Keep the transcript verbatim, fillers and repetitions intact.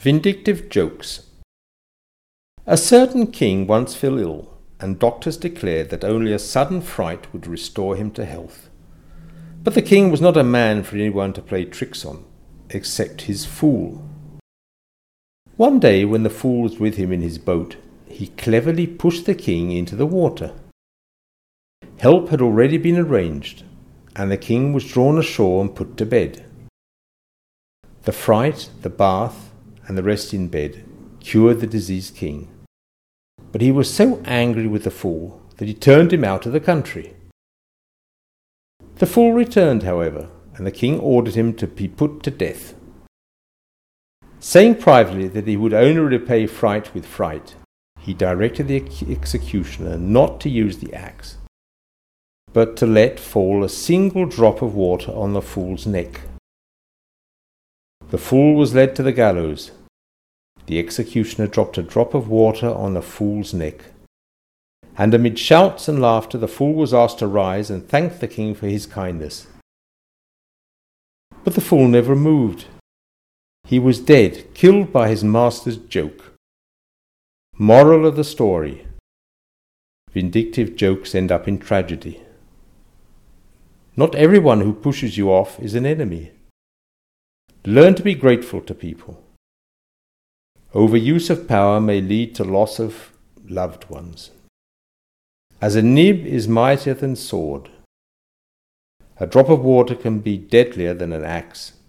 Vindictive jokes. A certain king once fell ill, and doctors declared that only a sudden fright would restore him to health. But the king was not a man for anyone to play tricks on, except his fool. One day, when the fool was with him in his boat, he cleverly pushed the king into the water. Help had already been arranged, and the king was drawn ashore and put to bed. The fright, the bath, and the rest in bed cured the diseased king. But he was so angry with the fool that he turned him out of the country. The fool returned, however, and the king ordered him to be put to death. Saying privately that he would only repay fright with fright, he directed the executioner not to use the axe, but to let fall a single drop of water on the fool's neck. The fool was led to the gallows. The executioner dropped a drop of water on the fool's neck, and amid shouts and laughter the fool was asked to rise and thank the king for his kindness. But the fool never moved. He was dead, killed by his master's joke. Moral of the story: vindictive jokes end up in tragedy. Not everyone who pushes you off is an enemy. Learn to be grateful to people. Overuse of power may lead to loss of loved ones. As a nib is mightier than sword, a drop of water can be deadlier than an axe.